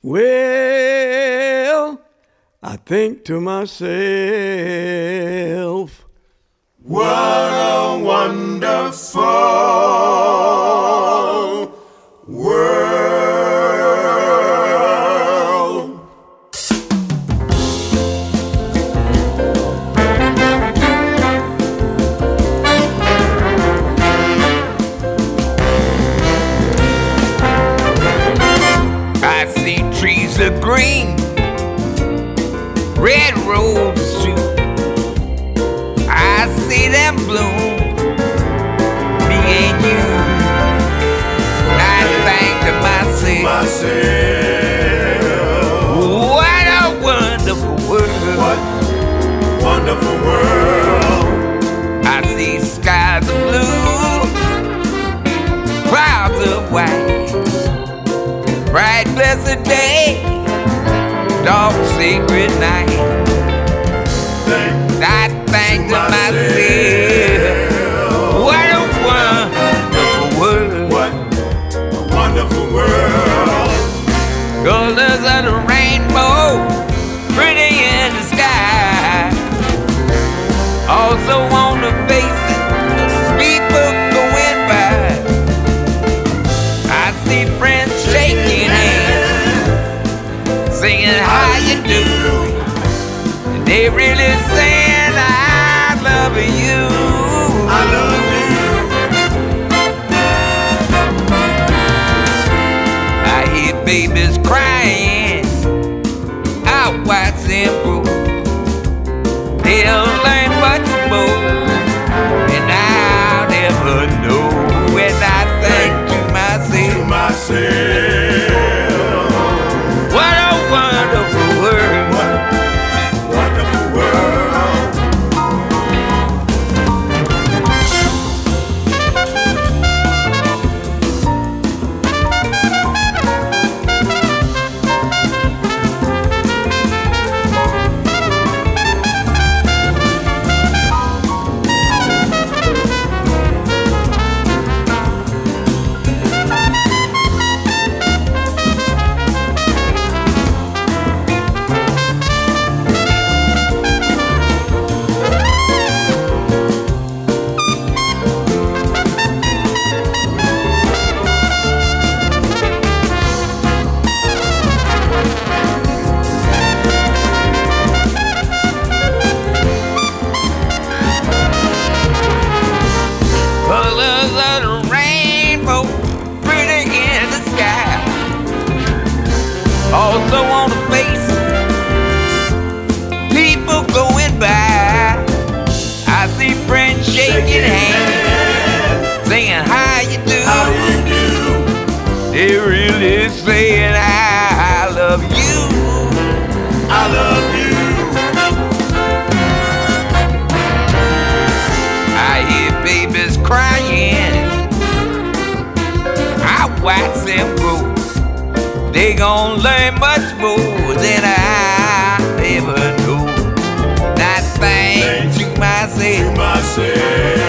Well, I think to myself, what a wonderful world. I see trees of green, red roses too. I see them bloom, me and you. I think to myself, what a wonderful world. What wonderful world. I see skies of blue, clouds of white, bright blessed day, dark sacred night. I think to myself, what a wonderful world. What a wonderful world. Colors of the rainbow, pretty in the sky. Also on the faces of people going by. I see friends shaking hands, singing how you do. And they really saying I love you. I love you. I hear babies crying out wide simple. They'll learn much more, and I'll never know. When I think to myself, what a wonderful world. What a wonderful world. Colors of the rainbow, pretty in the sky. Also on the face, people going by. I see friends shaking hands, saying how you do. How you do. They really saying I love you. I love you. I hear babies crying, I watch them grow. They gon' learn much more than I ever knew. I think to myself, Myself.